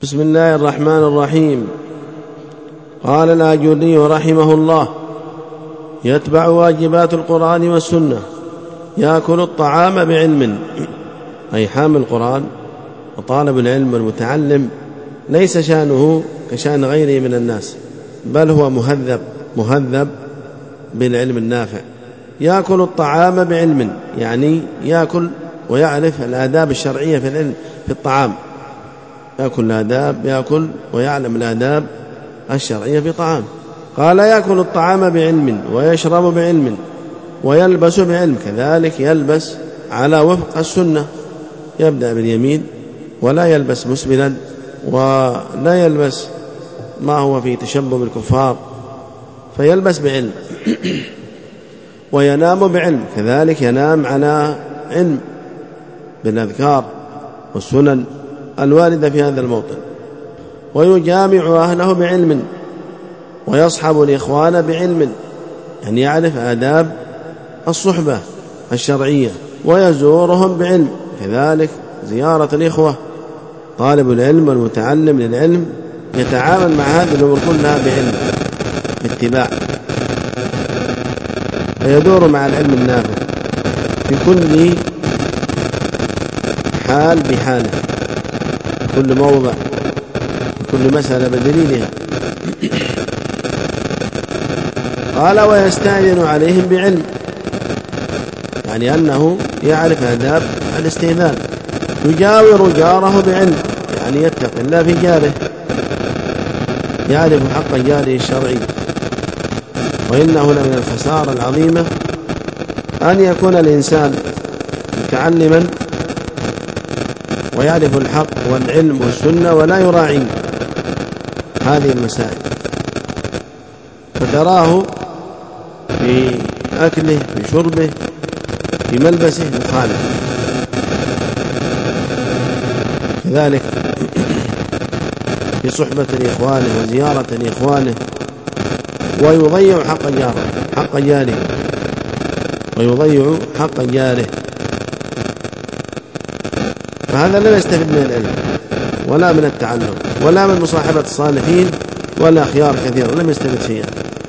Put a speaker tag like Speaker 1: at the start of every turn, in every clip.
Speaker 1: بسم الله الرحمن الرحيم. قال الآجري رحمه الله: يتبع واجبات القرآن والسنة، يأكل الطعام بعلم، أي حامل القرآن وطالب العلم والمتعلم ليس شأنه كشأن غيره من الناس، بل هو مهذب بالعلم النافع. يأكل الطعام بعلم، يعني يأكل ويعرف الآداب الشرعية في العلم في الطعام، يأكل الآداب، يأكل ويعلم الآداب الشرعية في طعام. قال: يأكل الطعام بعلم، ويشرب بعلم، ويلبس بعلم، كذلك يلبس على وفق السنة، يبدأ باليمين ولا يلبس مسبلا، ولا يلبس ما هو في تشبه بالكفار، فيلبس بعلم. وينام بعلم، كذلك ينام على علم بالأذكار والسنن الواردة في هذا الموطن. ويجامع أهله بعلم، ويصحب الإخوان بعلم، يعني يعرف آداب الصحبة الشرعية. ويزورهم بعلم، كذلك زيارة الإخوة. طالب العلم والمتعلم للعلم يتعامل مع هذه الأمور كلها بعلم، باتباع، فيدور مع العلم النافع في كل حال بحاله، كل موضع، كل مسألة بدليلها. قال: ويستأذن عليهم بعلم، يعني أنه يعرف آداب الاستئذان. يجاور جاره بعلم، يعني يتقي الله في جاره، يعرف حق جاره الشرعي. وإنه لمن الخسارة العظيمة أن يكون الإنسان متعلما ويعرف الحق والعلم والسنة ولا يراعي هذه المسائل، فتراه في أكله، في شربه، في ملبسه مخالف. كذلك في صحبة لإخوانه وزيارة لإخوانه، ويضيع حق جاره، ويضيع حق جاره. فهذا لا يستفيد من العلم ولا من التعلم ولا من مصاحبة الصالحين ولا خيار كثير، لم يستفيد شيئا.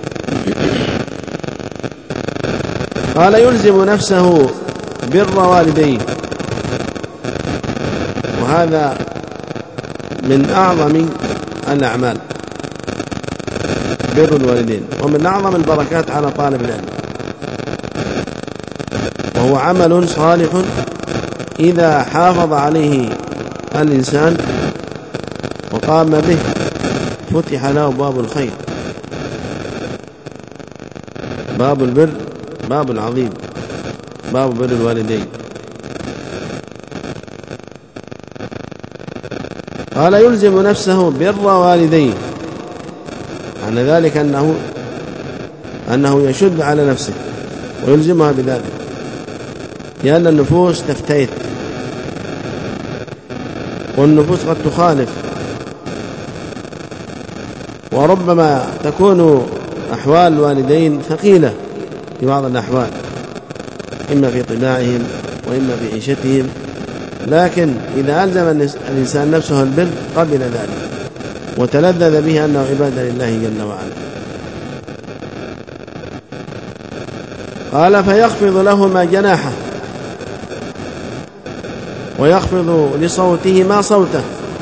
Speaker 1: قال: يلزم نفسه بر والديه، وهذا من أعظم الأعمال، بر الوالدين، ومن أعظم البركات على طالب العلم، وهو عمل صالح إذا حافظ عليه الإنسان وقام به فتح له باب الخير. باب البر باب عظيم، باب بر الوالدين. قال: يلزم نفسه بر والديه، معنى ذلك أنه يشد على نفسه ويلزمها بذلك، لأن النفوس تفتيت، والنفوس قد تخالف، وربما تكون أحوال الوالدين ثقيلة في بعض الأحوال، إما في طباعهم وإما في عيشتهم، لكن إذا ألزم الإنسان نفسه البر قبل ذلك وتلذذ به أنه عبادة لله جل وعلا. قال: فيخفض لهما جناحه، ويخفض لصوتهما صوته،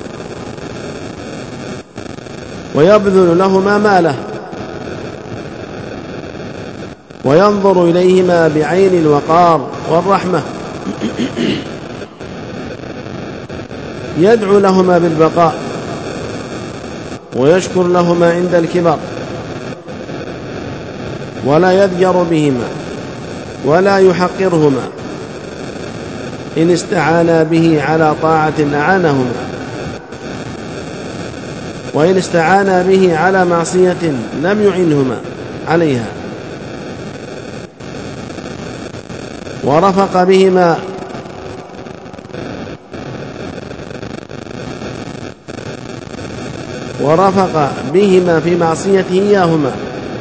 Speaker 1: ويبذل لهما ماله، وينظر إليهما بعين الوقار والرحمة، يدعو لهما بالبقاء، ويشكر لهما عند الكبر، ولا يضجر بهما ولا يحقرهما. إن استعانا به على طاعة أعانهما، وإن استعانا به على معصية لم يعنهما عليها. ورفق بهما في معصيته إياهما.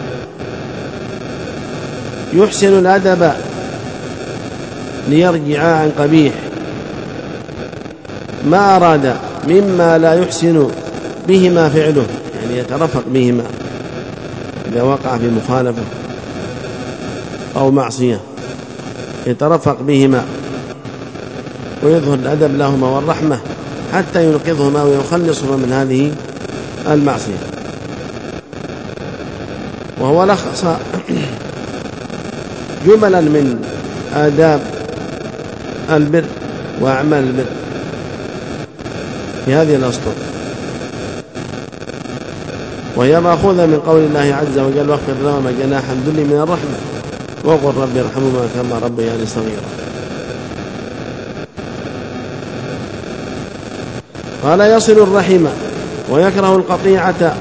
Speaker 1: يحسن الأدب ليرجعا عن قبيح، ما أراد مما لا يحسن بهما فعله، يعني يترفق بهما إذا وقع في مخالفة أو معصية، يترفق بهما ويظهر الأدب لهما والرحمة حتى ينقذهما ويخلصهما من هذه المعصية. وهو لخص جملا من آداب البر وأعمال البر في هذه الأسطر، وهي مأخوذة من قول الله عز وجل: واخفض لهما جناح الذل من الرحمة وقل رب ارحمهما كما ربياني صغيرا. قال: يصل الرحم ويكره القطيعة،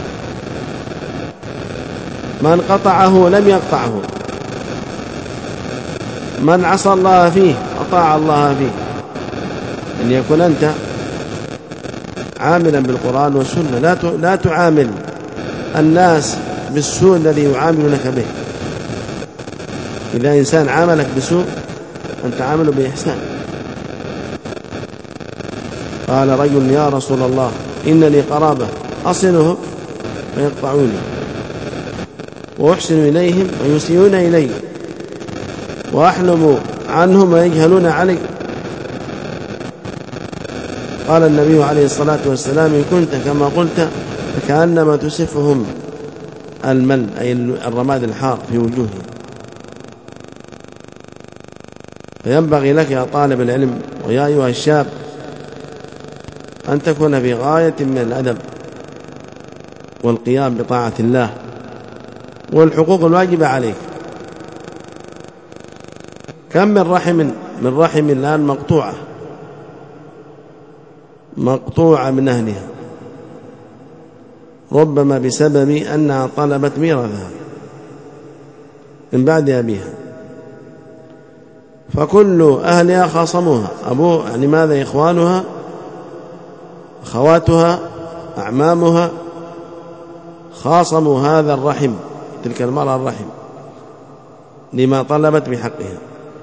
Speaker 1: من قطعه لم يقطعه، من عصى الله فيه أطاع الله فيه. أن يكون أنت عاملا بالقرآن والسنة، لا تعامل الناس بالسوء الذي يعاملونك به. إذا إنسان عاملك بسوء أنت عامله بإحسان. قال رجل: يا رسول الله إن لي قرابة أصلهم فيقطعوني، وأحسن إليهم ويسيئون إلي، وأحلم عنهم ويجهلون علي. قال النبي عليه الصلاة والسلام: إن كنت كما قلت فكأنما تسفهم المل، أي الرماد الحار في وجوههم. فينبغي لك يا طالب العلم ويا أيها الشاب أن تكون في غاية من الأدب والقيام بطاعة الله والحقوق الواجبة عليك. كم من رحم الآن مقطوعة من أهلها، ربما بسبب أنها طلبت ميراثها من بعد أبيها، فكل أهلها خاصموها، يعني ماذا؟ إخوانها، أخواتها، أعمامها، خاصموا هذا الرحم، تلك المرأة الرحم، لما طلبت بحقها.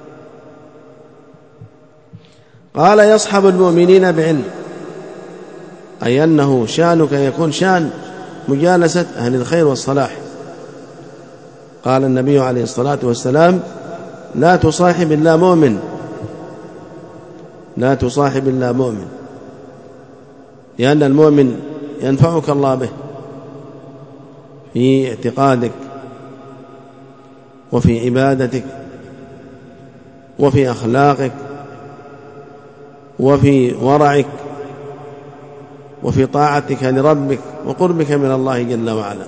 Speaker 1: قال: يصحب المؤمنين بعلم، أي أنه شأنك يكون شأن مجالسة أهل الخير والصلاح. قال النبي عليه الصلاة والسلام: لا تصاحب إلا مؤمن، لا تصاحب إلا مؤمن، لأن المؤمن ينفعك الله به في اعتقادك وفي عبادتك وفي أخلاقك وفي ورعك وفي طاعتك لربك وقربك من الله جل وعلا.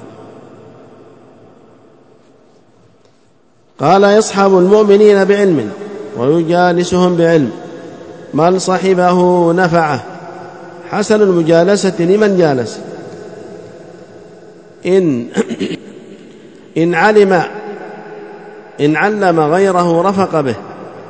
Speaker 1: قال: يصحب المؤمنين بعلم ويجالسهم بعلم، من صحبه نفعه، حسن المجالسة لمن جالس. إن علم غيره رفق به،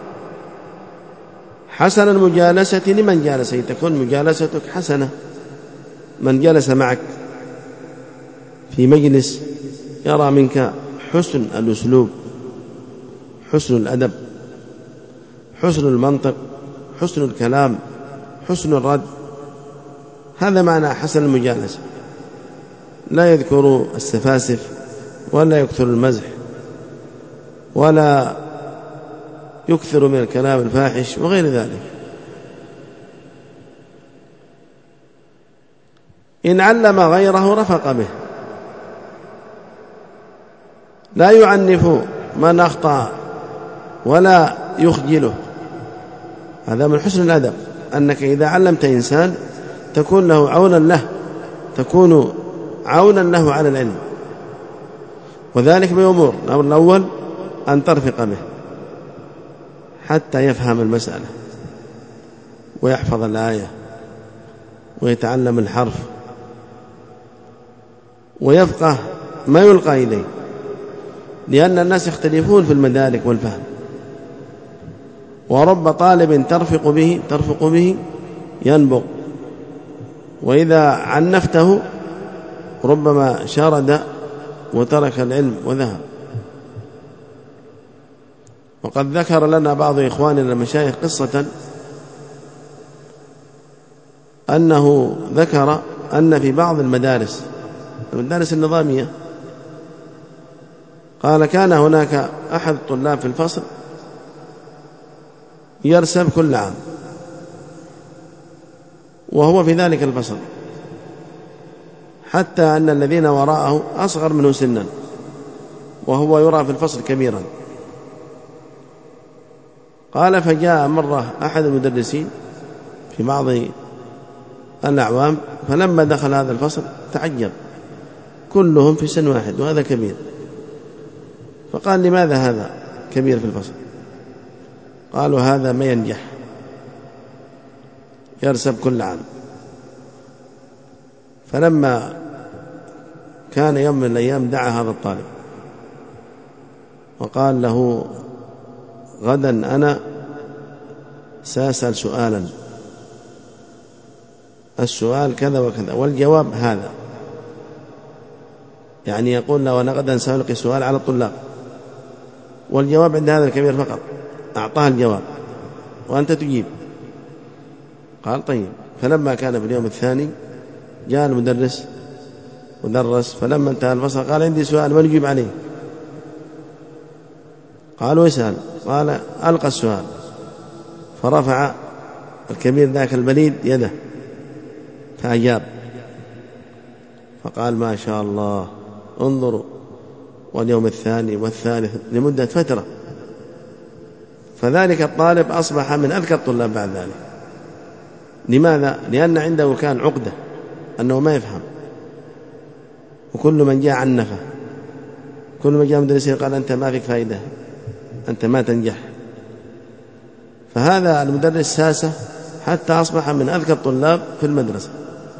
Speaker 1: حسن المجالسة لمن جالس، تكون مجالستك حسنة. من جلس معك في مجلس يرى منك حسن الأسلوب، حسن الأدب، حسن المنطق، حسن الكلام، حسن الرد، هذا معنى حسن المجالسة. لا يذكر السفاسف ولا يكثر المزح ولا يكثر من الكلام الفاحش وغير ذلك. إن علم غيره رفق به، لا يعنف من أخطأ ولا يخجله. هذا من حسن الأدب، أنك إذا علمت إنسان تكون له عونا له على العلم، وذلك بأمور. الأمر الأول أن ترفق به حتى يفهم المسألة ويحفظ الآية ويتعلم الحرف ويفقه ما يلقى إليه، لأن الناس يختلفون في المدارك والفهم، ورب طالب ترفق به ينبغ، وإذا عنفته ربما شرد وترك العلم وذهب. وقد ذكر لنا بعض إخواننا المشايخ قصة أنه ذكر أن في بعض المدارس النظامية قال كان هناك أحد الطلاب في الفصل يرسب كل عام وهو في ذلك الفصل، حتى أن الذين وراءه أصغر منه سنا وهو يرى في الفصل كبيرا. قال فجاء مرة أحد المدرسين في بعض الأعوام، فلما دخل هذا الفصل تعجب، كلهم في سن واحد وهذا كبير، فقال لماذا هذا كبير في الفصل؟ قالوا هذا ما ينجح، يرسب كل عام. فلما كان يوم من الأيام دعا هذا الطالب وقال له غدا أنا سأسأل سؤالا، السؤال كذا وكذا والجواب هذا، يعني يقول له أنا غدا سألقي سؤال على الطلاب والجواب عند هذا الكبير فقط. أعطاه الجواب وأنت تجيب. قال طيب. فلما كان في اليوم الثاني جاء المدرس ودرس، فلما انتهى الفصل قال عندي سؤال ما نجيب عليه. قالوا اسأل. قال ألقى السؤال، فرفع الكبير ذاك البليد يده فأجاب، فقال ما شاء الله انظروا، واليوم الثاني والثالث لمدة فترة، فذلك الطالب أصبح من أذكى الطلاب بعد ذلك. لماذا؟ لأن عنده كان عقدة أنه ما يفهم، وكل من جاء عنفه، كل من جاء مدرسين قال أنت ما فيك فائدة، أنت ما تنجح. فهذا المدرس ساسة حتى أصبح من أذكى الطلاب في المدرسة،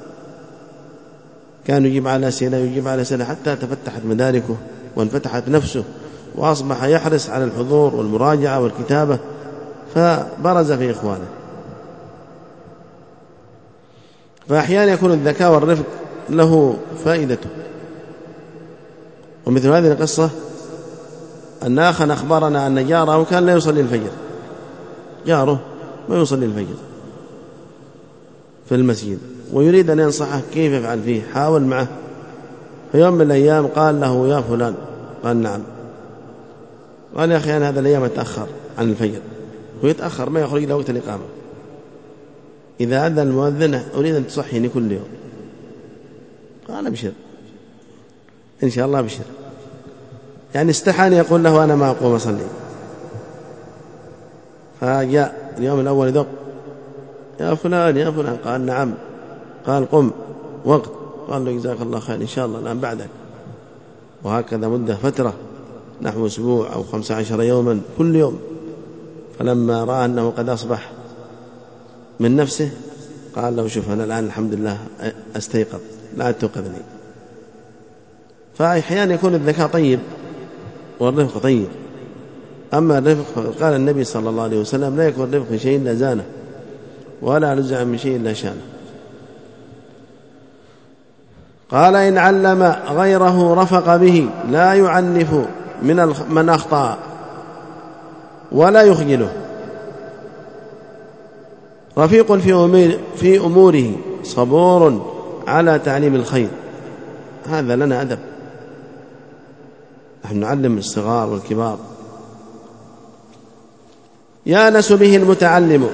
Speaker 1: كان يجيب على أسئلة حتى تفتحت مداركه وانفتحت نفسه، وأصبح يحرص على الحضور والمراجعة والكتابة، فبرز في إخوانه. فأحيانا يكون الذكاء والرفق له فائدته. ومثل هذه القصة أن أخا أخبرنا أن جاره كان لا يصلي الفجر، جاره ما يصلي الفجر في المسجد، ويريد أن ينصحه كيف يفعل فيه. حاول معه، في يوم من الأيام قال له يا فلان، قال نعم. قال يا أخي أنا هذا الأيام أتأخر عن الفجر، ويتأخر ما يخرج إلى وقت الإقامة، إذا أذن المؤذن أريد أن تصحيني كل يوم. قال أبشر إن شاء الله أبشر، يعني استحان يقول له أنا ما أقوم أصلي. فجاء اليوم الأول يدق يا فلان، قال نعم. قال قم وقت. قال له جزاك الله خير إن شاء الله الآن بعدك. وهكذا مدة فترة نحو أسبوع أو 15 يوما كل يوم. فلما رأى أنه قد أصبح من نفسه قال له شوف أنا الآن الحمد لله أستيقظ، لا توقظني. فأحيانا يكون الذكاء طيب والرفق طيب. أما الرفق فقد قال النبي صلى الله عليه وسلم لا يكون الرفق في شيء إلا زانه، ولا نزع من شيء إلا شانه. قال إن علم غيره رفق به، لا يعنف من أخطأ ولا يخجله، رفيق في أموره، صبور على تعليم الخير. هذا لنا أدب، نحن نعلم الصغار والكبار. يانس به المتعلم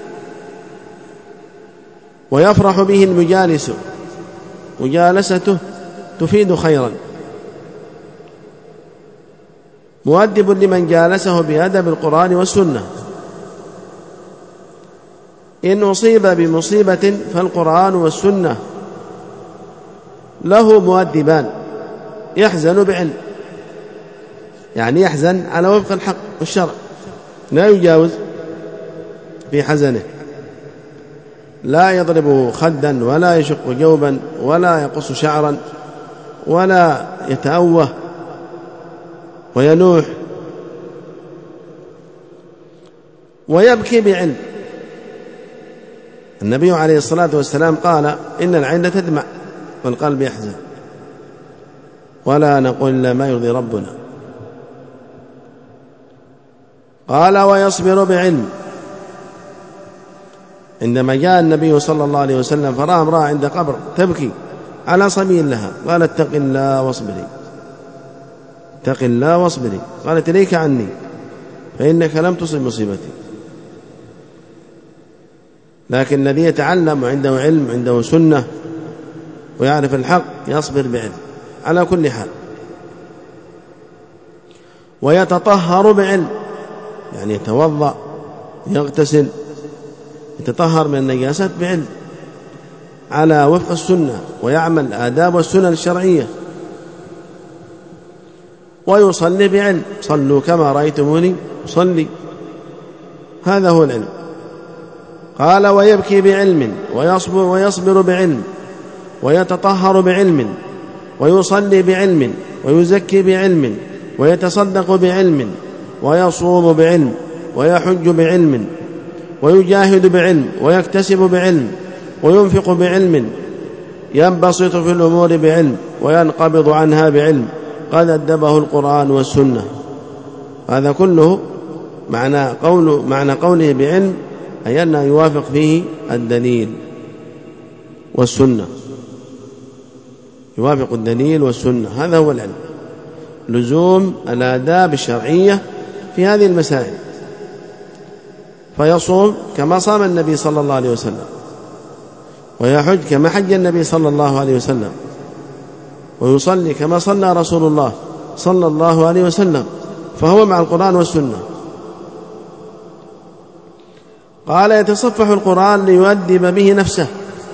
Speaker 1: ويفرح به المجالس، مجالسته تفيد خيرا. مؤدب لمن جالسه بأدب القرآن والسنة. إن أصيب بمصيبة فالقرآن والسنة له مؤدبان. يحزن بعلم، يعني يحزن على وفق الحق والشرع، لا يجاوز في حزنه، لا يضرب خدا ولا يشق جوبا ولا يقص شعرا ولا يتأوه وينوح. ويبكي بعلم. النبي عليه الصلاة والسلام قال إن العين تدمع والقلب يحزن، ولا نقول إلا ما يرضي ربنا. قال ويصبر بعلم. عندما جاء النبي صلى الله عليه وسلم فرأى امرأة عند قبر تبكي على صبي لها، قال اتق الله واصبري، اتق الله واصبري. قالت إليك عني فإنك لم تصب مصيبتي. لكن الذي يتعلم وعنده علم، عنده سنة ويعرف الحق، يصبر بعلم على كل حال، ويتطهر بعلم، يعني يتوضأ، يغتسل، يتطهر من النجاسات بعلم على وفق السنة، ويعمل الآداب والسنن الشرعية، ويصلي بعلم، صلوا كما رأيتموني صلي، هذا هو العلم. قال ويبكي بعلم ويصبر بعلم ويتطهر بعلم ويصلي بعلم ويزكي بعلم ويتصدق بعلم ويصوم بعلم ويحج بعلم ويجاهد بعلم ويكتسب بعلم وينفق بعلم، ينبسط في الأمور بعلم وينقبض عنها بعلم، قد أدبه القرآن والسنة. هذا كله معنى قوله بعلم، أي أنه يوافق فيه الدليل والسنة، يوافق الدليل والسنة، هذا هو العلم، لزوم الآداب الشرعية في هذه المسائل. فيصوم كما صام النبي صلى الله عليه وسلم، ويحج كما حج النبي صلى الله عليه وسلم، ويصلي كما صلى رسول الله صلى الله عليه وسلم، فهو مع القرآن والسنة. قال يتصفح القرآن ليؤدب به نفسه،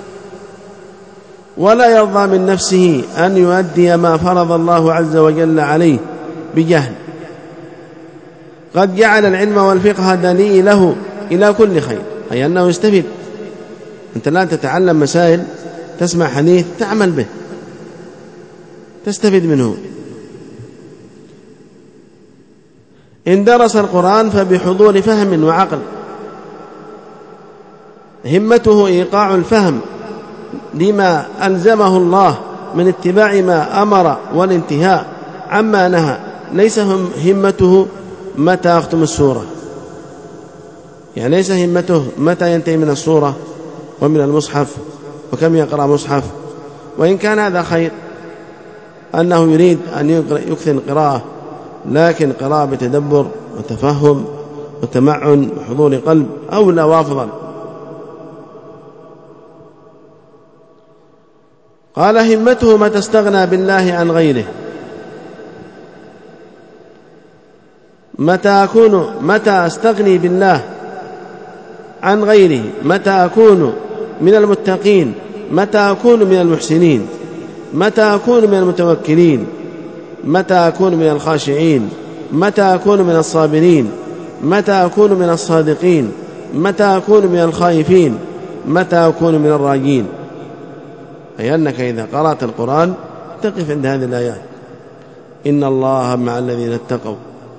Speaker 1: ولا يرضى من نفسه أن يؤدي ما فرض الله عز وجل عليه بجهل. قد جعل العلم والفقه دليله إلى كل خير، أي أنه يستفيد. أنت لا تتعلم مسائل، تسمع حديث تعمل به، تستفيد منه. إن درس القرآن فبحضور فهم وعقل، همته إيقاع الفهم لما ألزمه الله من اتباع ما أمر والانتهاء عما نهى، ليس همته متى أختم السورة، يعني ليس همته متى ينتهي من السورة ومن المصحف وكم يقرأ مصحف، وإن كان هذا خير أنه يريد أن يكثر القراءة، لكن قراءة بتدبر وتفهم وتمعن وحضور قلب أولى وأفضل. قال همته متى استغنى بالله عن غيره، متى أستغني بالله عن غيره، متى أكون من المتقين، متى أكون من المحسنين، متى أكون من المتوكلين، متى أكون من الخاشعين، متى أكون من الصابرين، متى أكون من الصادقين، متى أكون من الخائفين، متى أكون من الراجين. أي أنك إذا قرأت القرآن تقف عند هذه الآيات: إن الله مع الذين اتقوا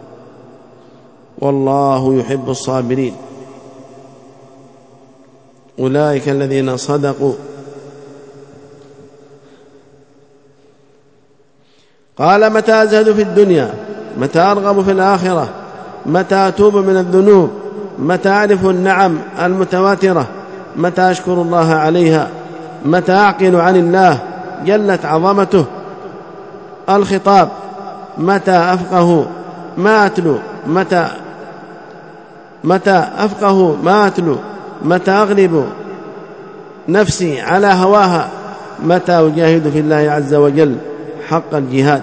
Speaker 1: والله يحب الصابرين، أولئك الذين صدقوا. قال متى أزهد في الدنيا، متى أرغب في الآخرة، متى أتوب من الذنوب، متى أعرف النعم المتواترة، متى أشكر الله عليها، متى أعقل عن الله جلت عظمته الخطاب، متى أفقه ما أتلو، متى أفقه ما أتلو، متى أغلب نفسي على هواها، متى أجاهد في الله عز وجل حق الجهاد.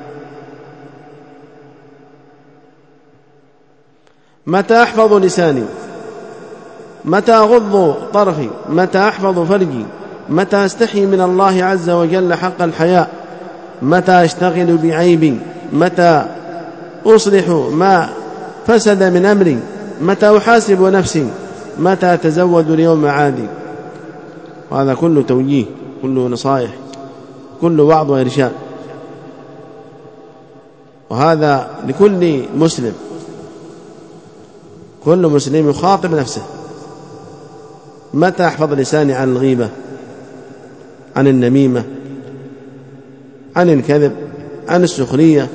Speaker 1: متى أحفظ لساني، متى أغض طرفي، متى أحفظ فرجي، متى أستحي من الله عز وجل حق الحياء، متى أشتغل بعيبي، متى أصلح ما فسد من أمري، متى أحاسب نفسي، متى أتزود ليوم معادي. وهذا كله توجيه، كله نصائح، كله وعظ وإرشاد، وهذا لكل مسلم. كل مسلم يخاطب نفسه: متى أحفظ لساني عن الغيبة، عن النميمة، عن الكذب، عن السخرية،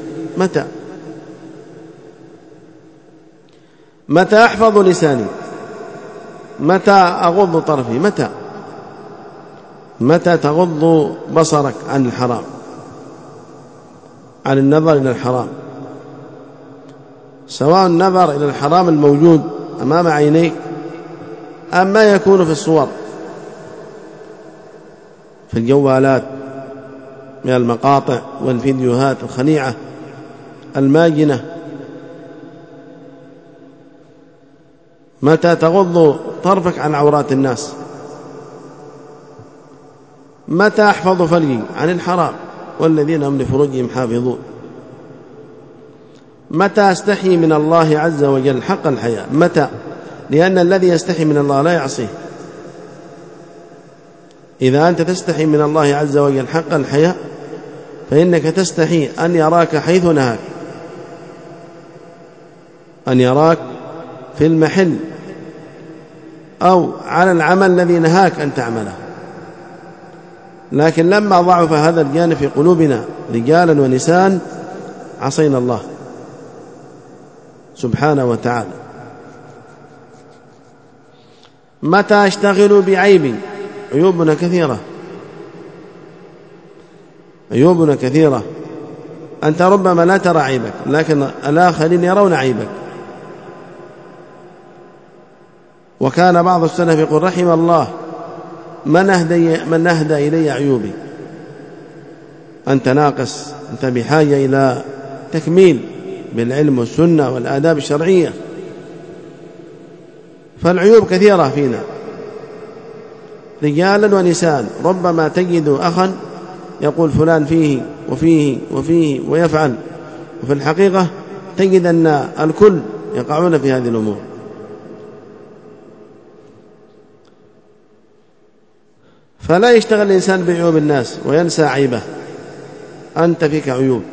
Speaker 1: متى أحفظ لساني، متى أغض طرفي؟ متى تغض بصرك عن الحرام، عن النظر إلى الحرام، سواء النظر إلى الحرام الموجود أمام عينيك أم ما يكون في الصور في الجوالات من المقاطع والفيديوهات الخنيعة الماجنة. متى تغض طرفك عن عورات الناس؟ متى أحفظ فرجي عن الحرام والذين هم لفروجهم حافظون؟ متى أستحي من الله عز وجل حق الحياء؟ متى؟ لأن الذي يستحي من الله لا يعصيه. إذا أنت تستحي من الله عز وجل حق الحياء فإنك تستحي أن يراك حيث نهاك، أن يراك في المحل أو على العمل الذي نهاك أن تعمله. لكن لما ضعف هذا الجانب في قلوبنا رجالا ونساء عصينا الله سبحانه وتعالى. متى أشتغل بعيبي؟ عيوبنا كثيرة. أنت ربما لا ترى عيبك لكن الآخرين يرون عيبك. وكان بعض السلف يقول رحم الله من أهدى إلي عيوبي. أنت ناقص، أنت بحاجة إلى تكميل بالعلم والسنة والآداب الشرعية. فالعيوب كثيرة فينا رجالا ونساء. ربما تجد أخا يقول فلان فيه وفيه وفيه ويفعل، وفي الحقيقة تجد أن الكل يقعون في هذه الأمور. فلا يشتغل الإنسان بعيوب الناس وينسى عيبه. أنت فيك عيوب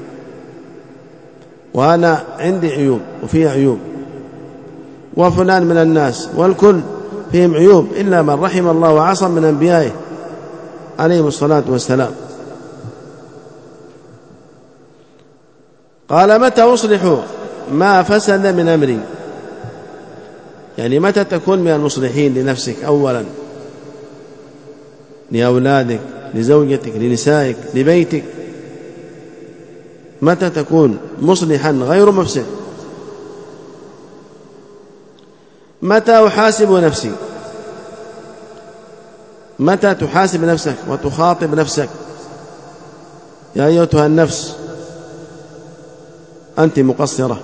Speaker 1: وأنا عندي عيوب وفيه عيوب وفلان من الناس والكل فيهم عيوب إلا من رحم الله وعصم من أنبيائه عليهم الصلاة والسلام. قال متى أصلح ما فسد من أمري؟ يعني متى تكون من المصلحين لنفسك أولا، لأولادك، لزوجتك، لنسائك، لبيتك؟ متى تكون مصلحا غير مفسد؟ متى أحاسب نفسي؟ متى تحاسب نفسك وتخاطب نفسك يا أيتها النفس أنت مقصرة،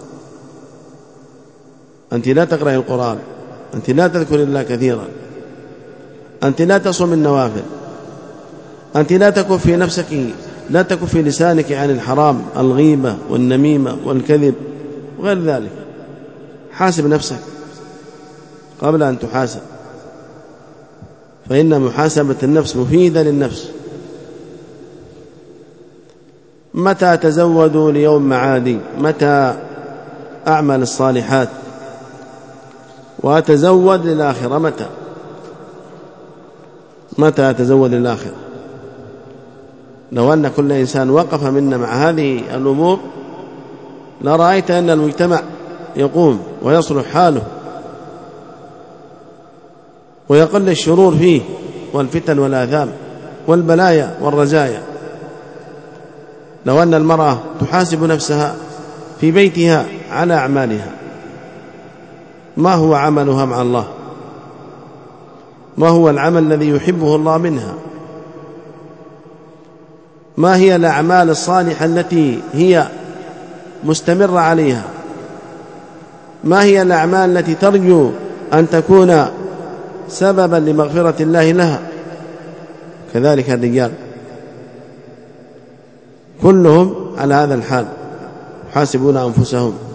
Speaker 1: أنت لا تقرأ القرآن، أنت لا تذكر الله كثيرا، أنت لا تصوم النوافل، أنت لا تكفي نفسك، لا تكفي لسانك عن الحرام، الغيبة والنميمة والكذب وغير ذلك. حاسب نفسك قبل أن تحاسب، فإن محاسبة النفس مفيدة للنفس. متى أتزود ليوم معادي؟ متى أعمل الصالحات وأتزود للآخرة؟ متى أتزود للآخرة؟ لو أن كل إنسان وقف منا مع هذه الأمور لرأيت أن المجتمع يقوم ويصلح حاله ويقل الشرور فيه والفتن والآثام والبلايا والرزايا. لو أن المرأة تحاسب نفسها في بيتها على أعمالها، ما هو عملها مع الله؟ ما هو العمل الذي يحبه الله منها؟ ما هي الأعمال الصالحة التي هي مستمرة عليها؟ ما هي الأعمال التي ترجو أن تكون سببا لمغفرة الله لها؟ كذلك الرجال كلهم على هذا الحال، يحاسبون أنفسهم